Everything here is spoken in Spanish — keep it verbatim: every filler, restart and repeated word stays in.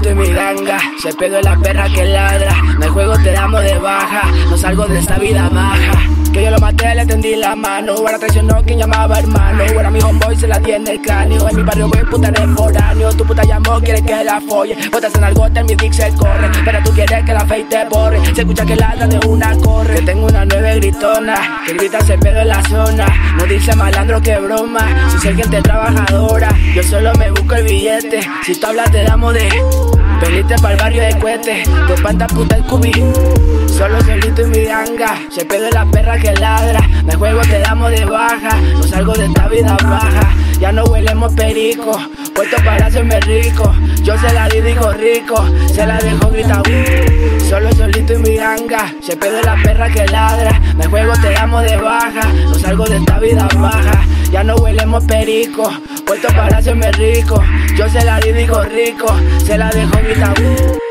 solito y mi ganga. Se pedo en la perra que ladra. No hay juego, te damos de baja. No salgo de esta vida baja. Que yo lo maté, le tendí la mano. Ahora traicionó quien llamaba hermano. Ahora mi homeboy se la tiene el cráneo. En mi barrio voy puta de foráneo. Tu puta llamó, quiere que la folle. Botas en algo, en mi dick se corre. Pero tú quieres que la fake te borre. Se escucha que ladra de una corre. Que tengo una nueve gritona, que grita ese pedo en la zona. No dice malandro que broma. Si soy gente trabajadora, yo solo me busco el billete. Si tú hablas te damos de. Veniste pa'l barrio de Cuete, de panta puta el cubi. Solo solito y mi ganga. Se pedo en la perra que ladra. Me juego, te damos de baja. No salgo de esta vida baja. Ya no huelemos perico, puesto para hacerme rico. Yo se la di, dijo rico. Se la dejó grita uh. Solo solito y mi ganga. Se pedo en la perra que ladra. Me juego, te damos de baja. No salgo de esta vida baja. Ya no huelemos perico, puesto para hacerme rico. Yo se la di, dijo rico. Se la dejó grita uh.